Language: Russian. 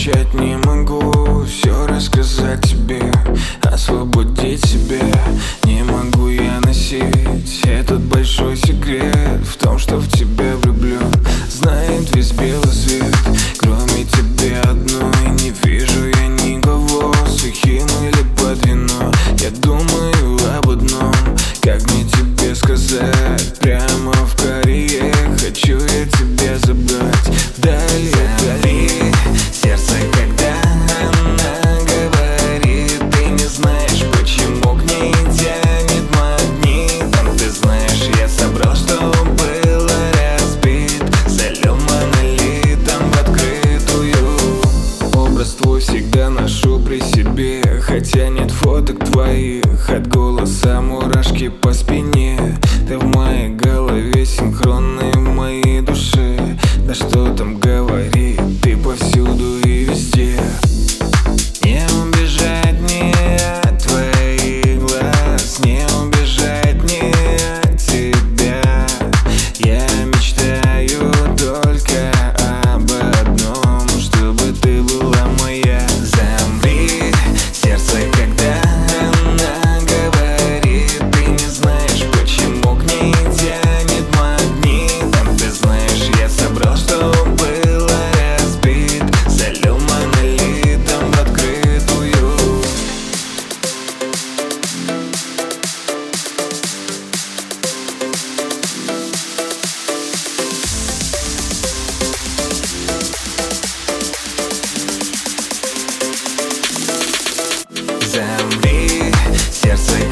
молчать не могу, все рассказать тебе, освободить себя. Не могу я носить этот большой секрет в том, что в тебя влюблен. Знает весь белый свет, кроме тебя одной. Не вижу я никого, сухим или под вино. Я думаю об одном, как мне тебе сказать. Прямо в коре хочу я тебя забрать вдали, вдали. Сердце, когда она говорит, ты не знаешь, почему к ней тянет магнитом. Ты знаешь, я собрал, что было разбит, залил монолитом в открытую. Образ твой всегда ношу при себе, хотя нет фоток твоих. От голоса мурашки по спине. Ты в моей голове, синхронной в моей душе. Да что там говорить, ты повсюду и везде. Не убежать мне от твоих глаз, не убежать мне от тебя. Я мечтаю только об одном, чтобы ты была моя. Замри, сердце, когда она говорит, ты не знаешь, почему к ней тянет магнитом. Ты знаешь, я собрал, что было разбит, залил монолитом в открытую. Замри, сердце,